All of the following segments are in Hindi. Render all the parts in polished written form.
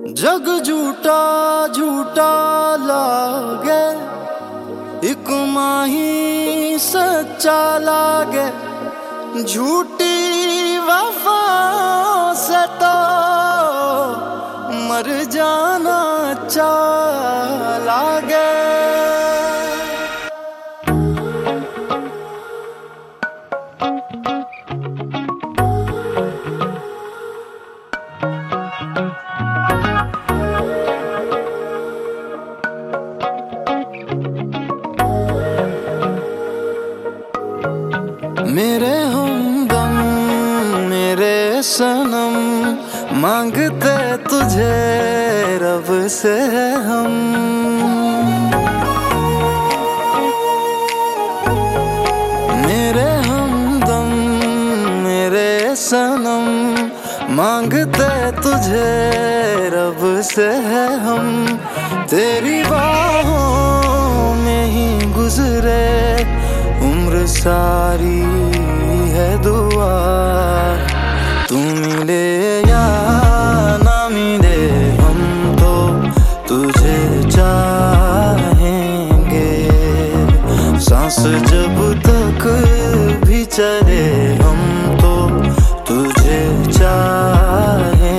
जग झूठा झूठा लागे, एक माही सच्चा लागे। झूठी वफा से तो मर जाना अच्छा लागे। मेरे हमदम मेरे सनम, मांगते तुझे रब से हम। मेरे हमदम मेरे सनम, मांगते तुझे रब से हम। तेरी बाहों में ही गुजरे उम्र सारी है दुआ। तू मिले या ना मिले हम तो तुझे चाहेंगे। सांस जब तक भी चले हम तो तुझे चाहेंगे।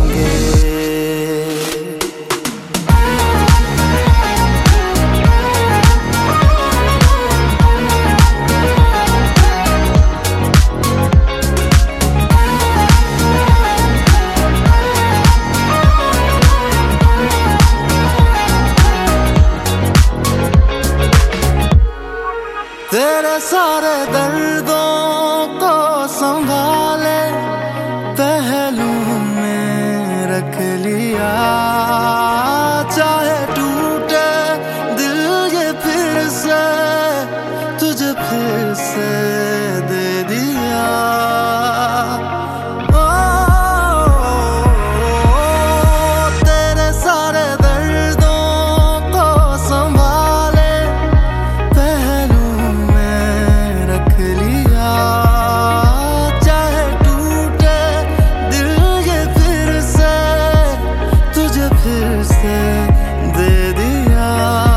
तेरे सारे दर्दों को संभाले पहलू में रख लिया। चाहे टूटे दिल ये फिर से तुझे फिर से दे दिया। तेरे सारे दर्दों को संभाले पहलू रख लिया। चाहे टूटे दिल ये फिर से तुझे फिर से दे दिया।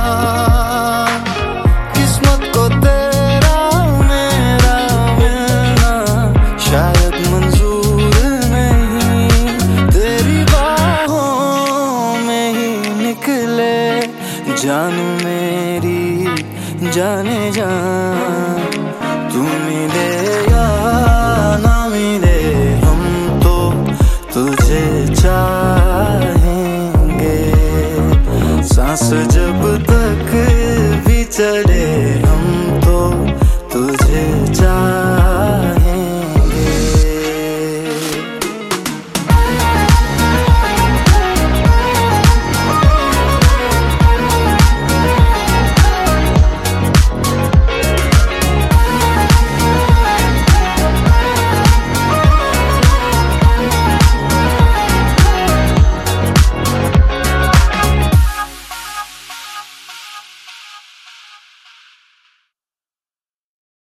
किस्मत को तेरा मेरा मिलना शायद मंजूर नहीं। तेरी बाहों में ही निकले जानू मेरी जाने जान।